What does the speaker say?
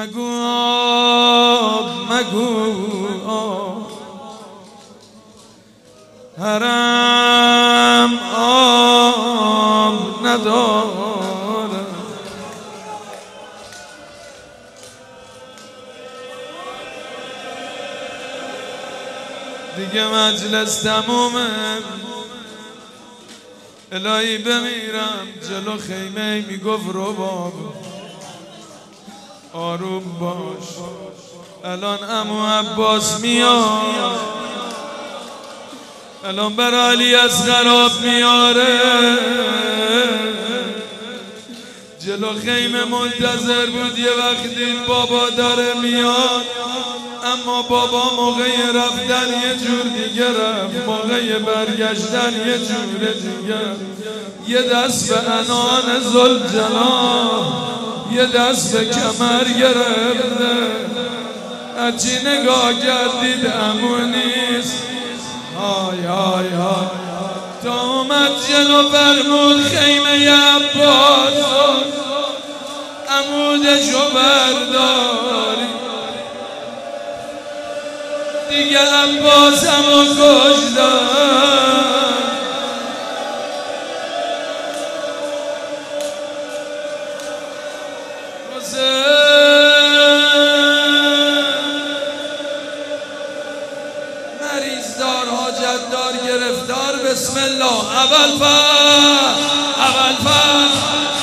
مگو آب مگو آب حرم آب نداره. دیگه مجلس تمومه، الهی بمیرم جلو خیمه میگفت رباب آروم باش. الان عمو عباس میاد، الان بر علی اصغر آب میاره، جلو خیمه منتظر بود یه وقت دید بابا داره میاد، اما بابا موقع رفتن یه جور دیگه رفت، موقع برگشتن یه جور دیگه. یه دست به عنان ذوالجلال، یه دست به کمر گرفته، هرچی نگاه کردید عمو نیست. های های های تا اومد جلو فرمود خیمه عباس عمودشو برداری. دیگه عباس همو کشتن، مریض دار، حاجت دار، گرفتار، بسم الله. اول فصل